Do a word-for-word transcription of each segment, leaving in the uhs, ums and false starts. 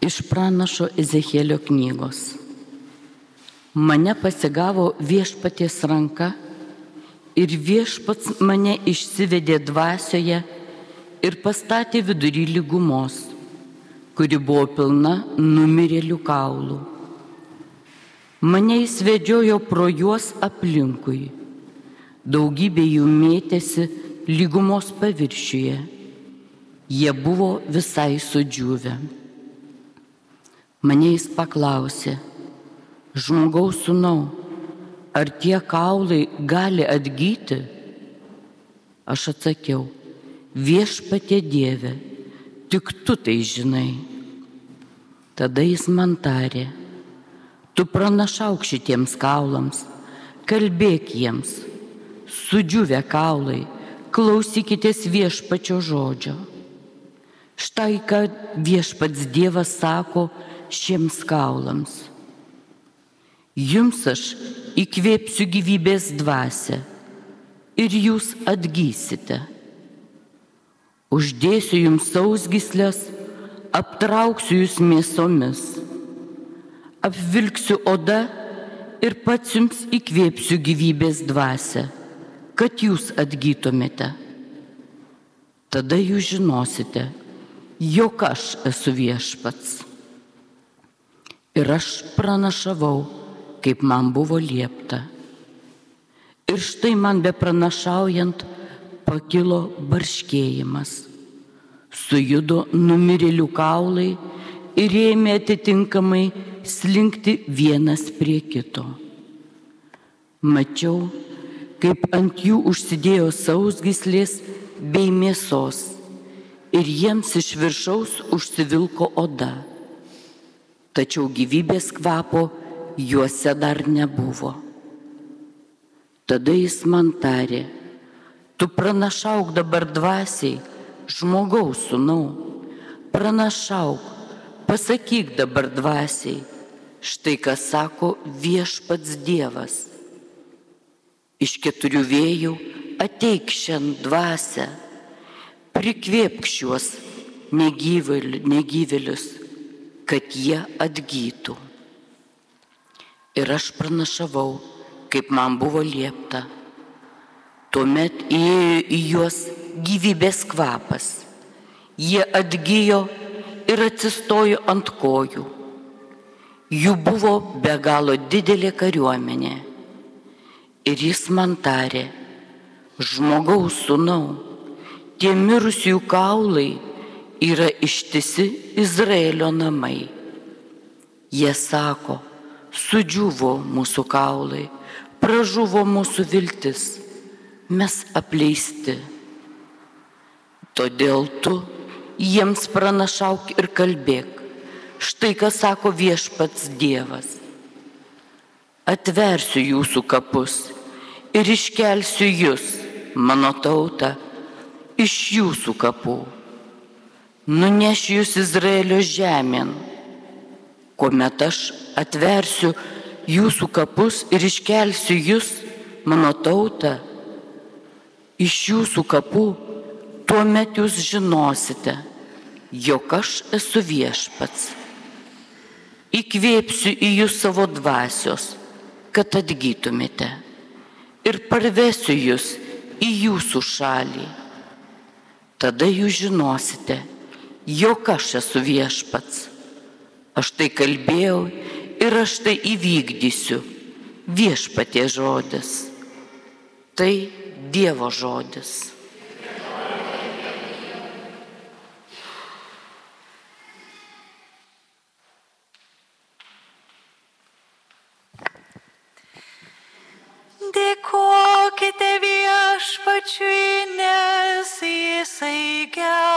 Iš pranašo Ezechielio knygos. Mane pasigavo viešpaties ranka ir viešpats mane išsivedė dvasioje ir pastatė vidury lygumos, kuri buvo pilna numirėlių kaulų. Mane jis vedžiojo pro juos aplinkui. Daugybė jų mėtėsi lygumos paviršiuje. Jie buvo visai sudžiūvę. Mane jis paklausė: žmogaus sūnau, ar tie kaulai gali atgyti? Aš atsakiau: viešpatie Dieve, tik tu tai žinai. Tada jis man tarė: tu pranašauk šitiems kaulams, kalbėk jiems: sudžiūvę kaulai, klausykitės viešpačio žodžio. Štai ką viešpats Dievas sako šiems kaulams: jums aš įkvėpsiu gyvybės dvasią ir jūs atgysite. Uždėsiu jums sausgyslės, aptrauksiu jūs mėsomis, apvilksiu oda ir pats jums įkvėpsiu gyvybės dvasią, kad jūs atgytumėte. Tada jūs žinosite, jog aš esu viešpats. Ir aš pranašavau, kaip man buvo liepta. Ir štai man bepranašaujant pakilo barškėjimas. Sujudo numirėlių kaulai ir ėmė atitinkamai slinkti vienas prie kito. Mačiau, kaip ant jų užsidėjo sausgyslės bei mėsos ir jiems iš viršaus užsivilko oda. Tačiau gyvybės kvapo juose dar nebuvo. Tada jis man tarė: tu pranašauk dabar dvasiai, žmogaus sūnau, pranašauk, pasakyk dabar dvasiai, štai ką sako viešpats Dievas. Iš keturių vėjų ateik šiandien dvasią, prikvėpk šiuos negyvėlius, kad jie atgytų. Ir aš pranašavau, kaip man buvo liepta. Tuomet įėjo į juos gyvybės kvapas. Jie atgijo ir atsistojo ant kojų. Jų buvo be galo didelė kariuomenė. Ir jis man tarė: žmogaus sūnau, tie mirusiųjų kaulai yra ištisi Izraelio namai. Jie sako: sudžiuvo mūsų kaulai, pražuvo mūsų viltis, mes apleisti. Todėl tu jiems pranašauk ir kalbėk, štai ką sako viešpats Dievas: atversiu jūsų kapus ir iškelsiu jūs, mano tauta, iš jūsų kapų. Nunešiu jūs Izraelio žemėn, kuomet aš atversiu jūsų kapus ir iškelsiu jūs, mano tauta, iš jūsų kapų, tuomet jūs žinosite, jog aš esu viešpats. Įkvėpsiu į jūs savo dvasios, kad atgytumėte, ir parvesiu jūs į jūsų šalį. Tada jūs žinosite, jog aš esu viešpats. Aš tai kalbėjau ir aš tai įvykdysiu. Viešpatie žodis. Tai Dievo žodis. Dėkokite viešpačiui, nes jisai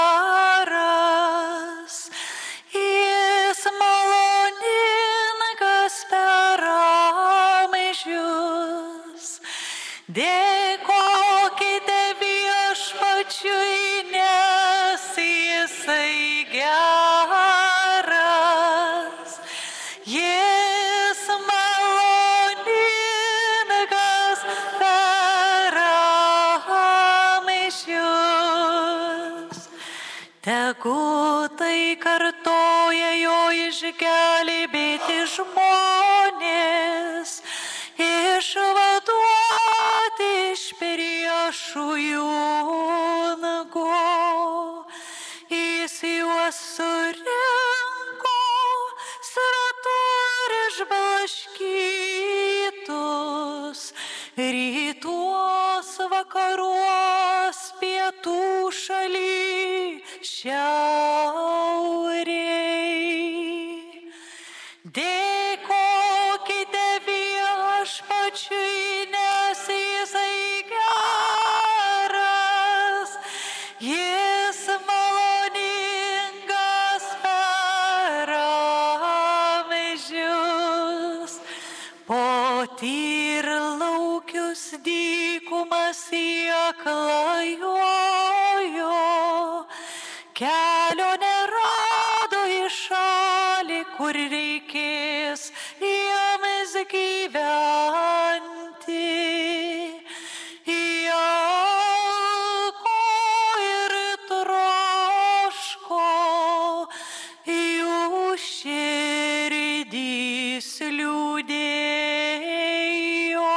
geras, jis maloningas per amžius. Dėkokite viešpačiui, nes jisai geras, jis maloningas per amžius. Tegu tai kartoja jo išgelbėti žmonės, išvaduoti iš priešų jų nago. Jis juos surinko, svetur išblaškytus, rytuos, vakaruos, pietų šaly, šiauriai. Dėkokite Viešpačiui, nes Jisai geras, Jis maloningas per amžius. Po tyrlaukius dykumas jie klajojo, kelio nerado į šalį, kur reikės jiems gyventi. Jie alko ir troško, jų širdys liūdėjo.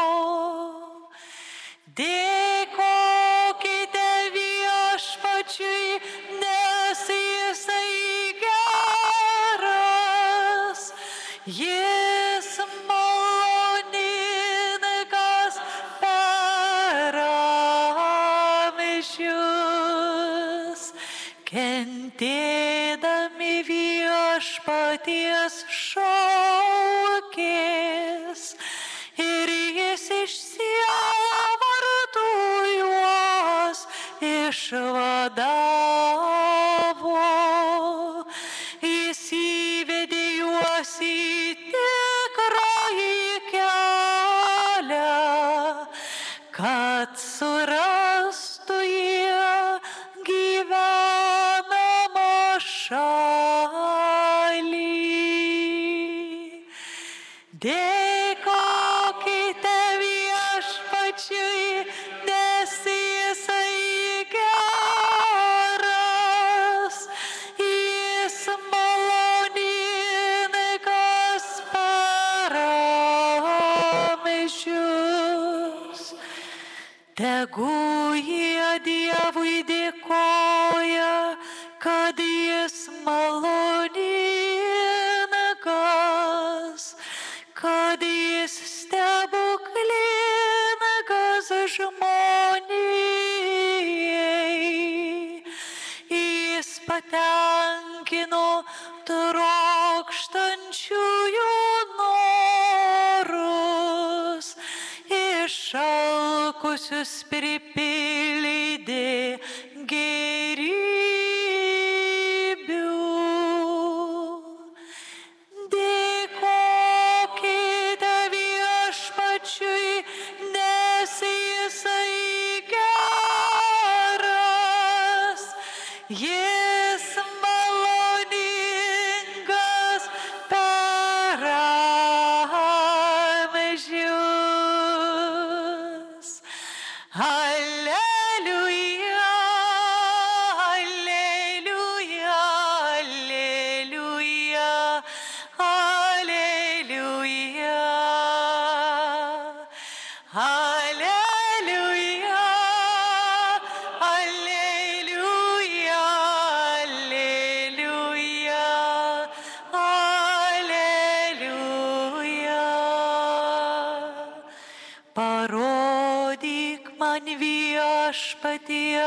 Dėkokite Viešpačiui, nes Jisai geras, Jis maloningas per amžius. Kentėdami Viešpaties šaukės, ir Jis iš sielvartų juos išvadavo. Jis įvedė juos į tikrąjį kelią, kad surastų jie gyvenamą šalį. Dėkokite Viešpačiui, nes Jisai geras, Jis maloningas per amžius. Tegu jie Dievui dėkoja, kad Jis maloningas, kad Jis stebuklingas žmonijai. Jis patenkino trokštančiųjų norus, išalkusius pripildė gėrybių. Dėkokite Viešpačiui, nes Jisai geras, Jis maloningas per amžius. Alleluja, alleluja, alleluja, alleluja. Alleluja, alleluja, alleluja, alleluja. Parodyk man Viešpatie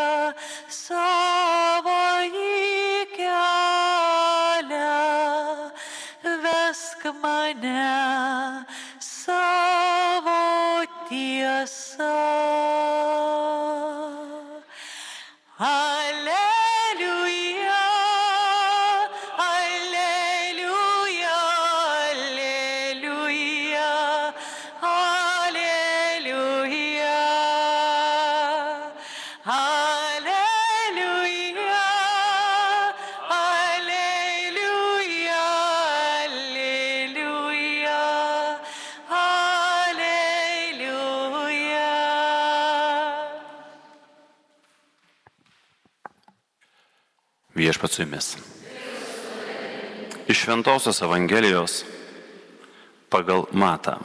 savąjį kelią, vesk mane savo tiesa. Alleluja, alleluja, alleluja, alleluja, alleluja, alleluja, alleluja, alleluja. Viešpats su jumis. Iš Šventosios Evangelijos pagal Matą.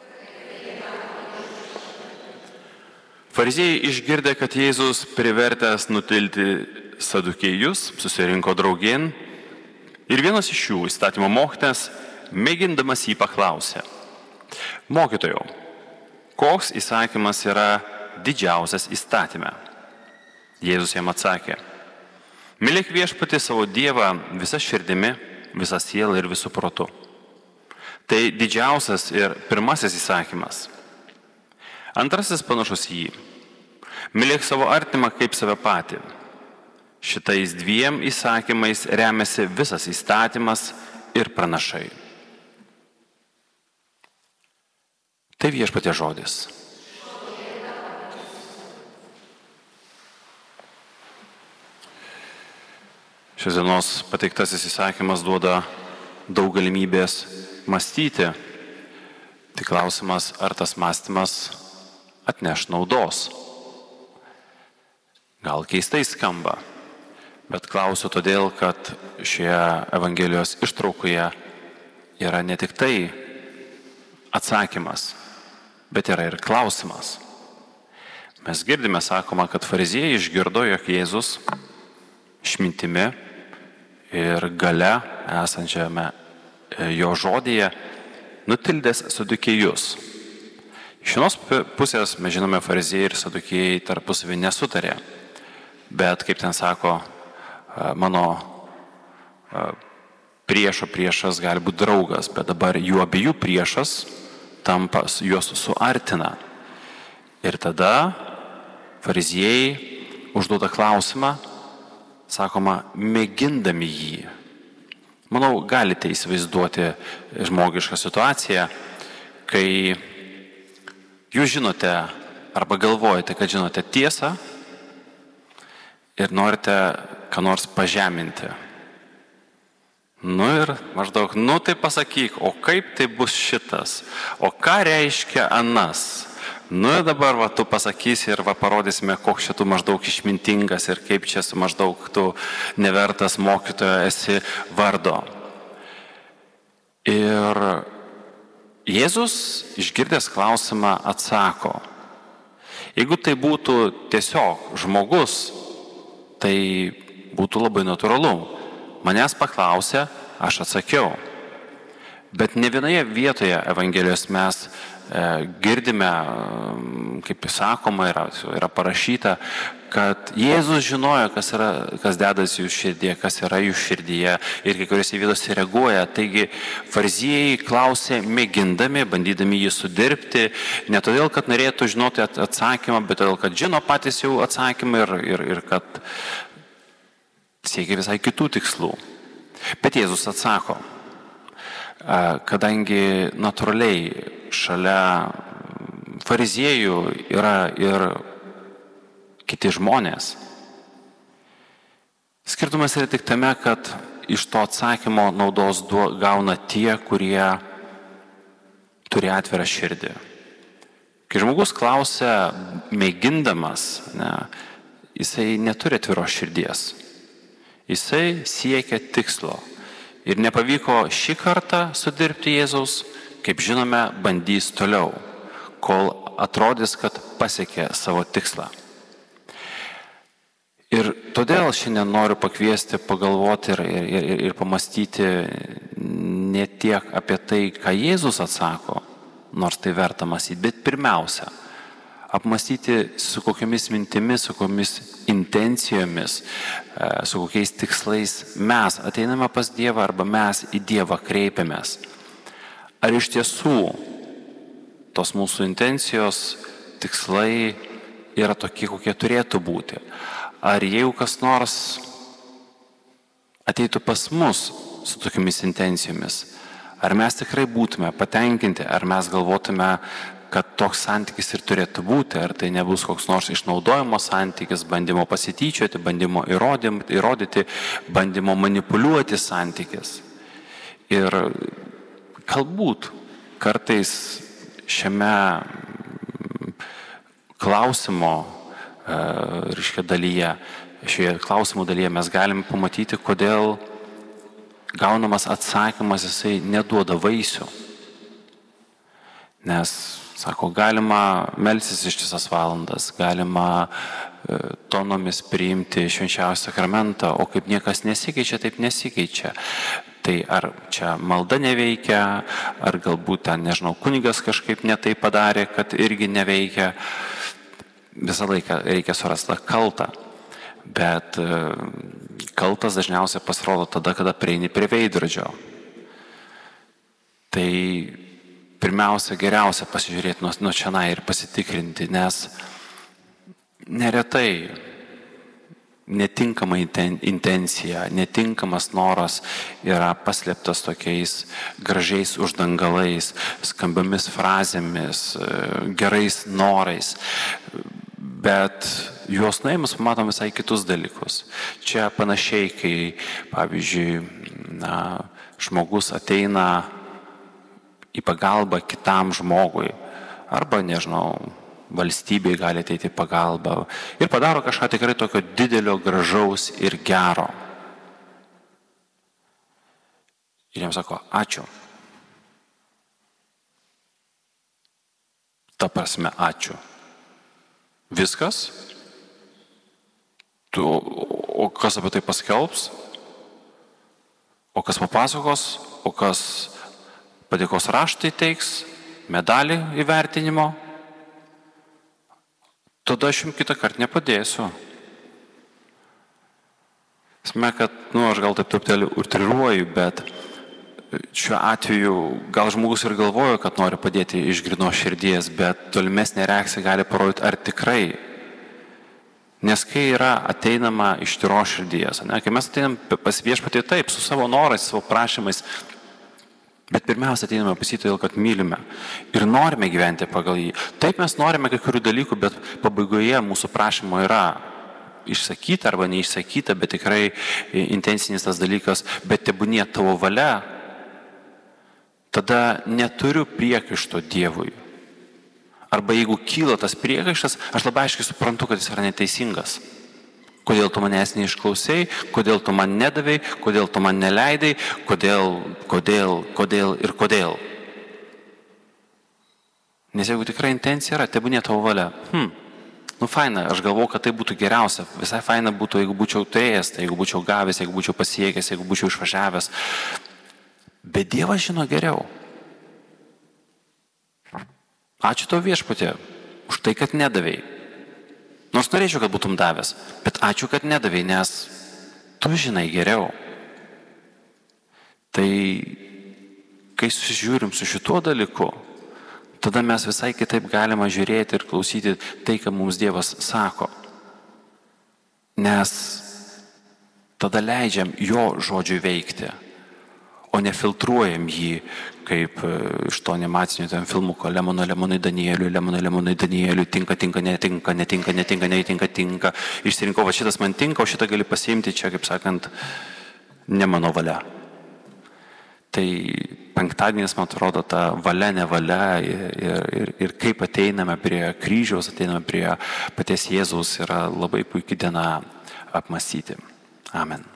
Fariziejai išgirdę, kad Jėzus privertęs nutilti sadukėjus, susirinko draugėn ir vienas iš jų, įstatymo mokytojas, mėgindamas jį paklausė: Mokytojau, koks įsakymas yra didžiausias įstatyme? Jėzus jam atsakė: Mylėk viešpatį savo Dievą visą širdimi, visą sielą ir visų protu. Tai didžiausias ir pirmasis įsakymas. Antrasis panašus į jį: Mylėk savo artimą kaip save patį. Šitais dviem įsakymais remiasi visas įstatymas ir pranašai. Tai viešpatie žodis. Šios dienos pateiktasis įsakymas duoda daug galimybės mąstyti. Tik klausimas, ar tas mąstymas atneš naudos. Gal keistai skamba, bet klausiu todėl, kad šioje Evangelijos ištraukoje yra ne tik tai atsakymas, bet yra ir klausimas. Mes girdime, sakoma, kad fariziejai išgirdo, jog Jėzus išmintimi ir gale esančiame jo žodyje nutildęs sadukėjus. Iš vienos pusės, mes žinome, fariziejai ir sadukėjai tarpusavy nesutarė, bet, kaip ten sako, mano priešo priešas gali būti draugas, bet dabar jų abiejų priešas tampa, juos suartina. Ir tada fariziejai užduoda klausimą, sakoma, mėgindami jį. Manau, galite įsivaizduoti žmogišką situaciją, kai jūs žinote arba galvojate, kad žinote tiesą ir norite ką nors pažeminti. Nu ir maždaug, nu tai pasakyk, o kaip tai bus šitas, o ką reiškia anas. Nu ir dabar va, tu pasakysi ir va, parodysime, koks čia tu maždaug išmintingas ir kaip čia maždaug tu nevertas mokytojo esi vardo. Ir Jėzus išgirdęs klausimą atsako: Jeigu tai būtų tiesiog žmogus, tai būtų labai natūralu. Manęs paklausė, aš atsakiau. Bet ne vienoje vietoje Evangelijos mes e, girdime, kaip sakoma, yra, yra parašyta, kad Jėzus žinojo, kas, yra, kas dedasi jų širdėje, kas yra jų širdyje ir kai kuriuose vietose reaguoja. Taigi fariziejai klausė mėgindami, bandydami jį sudirbti, ne todėl, kad norėtų žinoti atsakymą, bet todėl, kad žino patys jau atsakymą ir, ir, ir kad siekia visai kitų tikslų. Bet Jėzus atsako, kadangi natūraliai šalia fariziejų yra ir kiti žmonės. Skirtumas yra tik tame, kad iš to atsakymo naudos gauna tie, kurie turi atvirą širdį. Kai žmogus klausia mėgindamas, ne, jisai neturi atviros širdies. Jisai siekia tikslo. Ir nepavyko šį kartą sudirbti Jėzaus, kaip žinome, bandys toliau, kol atrodys, kad pasiekė savo tikslą. Ir todėl šiandien noriu pakviesti pagalvoti ir, ir, ir, ir pamastyti ne tiek apie tai, ką Jėzus atsako, nors tai verta mąstyti, bet pirmiausia, apmastyti su kokiamis mintimis, su kokiamis intencijomis, su kokiais tikslais mes ateiname pas Dievą arba mes į Dievą kreipiamės. Ar iš tiesų tos mūsų intencijos, tikslai yra tokie, kokie turėtų būti? Ar jeigu kas nors ateitų pas mus su tokiamis intencijomis, ar mes tikrai būtume patenkinti, ar mes galvotume, kad toks santykis ir turėtų būti, ar tai nebus koks nors išnaudojimo santykis, bandymo pasityčioti, bandymo įrodyti, bandymo manipuliuoti santykis. Ir galbūt kartais šiame klausimo reiškia dalyje, šioje klausimų dalyje mes galim pamatyti, kodėl gaunamas atsakymas jisai neduoda vaisių. Nes, sako, galima melstis ištisas valandas, galima tonomis priimti švenčiausią sakramentą, o kaip niekas nesikeičia, taip nesikeičia. Tai ar čia malda neveikia, ar galbūt ten, nežinau, kunigas kažkaip netai padarė, kad irgi neveikia. Visą laiką reikia surasti tą kaltą. Bet kaltas dažniausiai pasirodo tada, kada prieini prie veidrodžio. Tai pirmiausia, geriausia pasižiūrėti nuo, nuo čianai ir pasitikrinti, nes neretai netinkama intencija, netinkamas noras yra paslėptas tokiais gražiais uždangalais, skambiomis frazėmis, gerais norais, bet juos nuėmus matom visai kitus dalykus. Čia panašiai, kai, pavyzdžiui, na, žmogus ateina į pagalbą kitam žmogui, arba, nežinau, valstybei gali ateiti į pagalbą ir padaro kažką tikrai tokio didelio, gražaus ir gero. Ir jiems sako, ačiū. Ta prasme, ačiū. Viskas? Tu, o kas apie tai paskelbs? O kas papasakos? O kas padėkos raštai teiks? Medalį įvertinimo? Tada aš jums kitą kartą nepadėsiu. Esmė, kad, nu, aš gal taip truputėlį utriruoju, bet šiuo atveju gal žmogus ir galvoja, kad nori padėti iš grynos širdies, bet tolimesnė reakcija gali parodyti, ar tikrai. Nes kai yra ateinama iš tyros širdies, ne, kai mes ateinam pas viešpatį taip, su savo norais, savo prašymais, bet pirmiausia ateiname pas jį todėl, kad mylime ir norime gyventi pagal jį. Taip mes norime kai kurių dalykų, bet pabaigoje mūsų prašymo yra išsakyta arba neišsakyta, bet tikrai intencinis tas dalykas, bet tebūnie tavo valia, tada neturiu priekaišto Dievui. Arba jeigu kyla tas priekaištas, aš labai aiškiai suprantu, kad jis yra neteisingas. Kodėl tu manęs neišklausai, kodėl tu man nedavai, kodėl tu man neleidai, kodėl, kodėl, kodėl ir kodėl. Nes jeigu tikrai intencija yra, tebūnie tavo valia. Hmm. Nu faina, aš galvoju, kad tai būtų geriausia. Visai faina būtų, jeigu būčiau turėjęs, tai jeigu būčiau gavęs, jeigu būčiau pasiekęs, jeigu būčiau išvažiavęs. Bet Dievas žino geriau. Ačiū tau viešpatie už tai, kad nedavai. Nors norėčiau, kad būtum davęs, bet ačiū, kad nedavai, nes tu žinai geriau. Tai kai susižiūrim su šituo dalyku, tada mes visai kitaip galime žiūrėti ir klausyti tai, ką mums Dievas sako. Nes tada leidžiam jo žodžiui veikti, o nefiltruojam jį kaip iš to animacinio ten filmuko Lemono, Lemonui, Danieliui, Lemono, Lemonui, Danieliui, tinka, tinka, netinka, netinka, netinka, netinka, tinka. Išsirinkau, va šitas man tinka, o šitą gali pasiimti, čia, kaip sakant, ne mano valia. Tai penktadienis, man atrodo, ta valia, nevalia ir, ir, ir kaip ateiname prie kryžiaus, ateiname prie paties Jėzaus, yra labai puikia diena apmąstyti. Amen.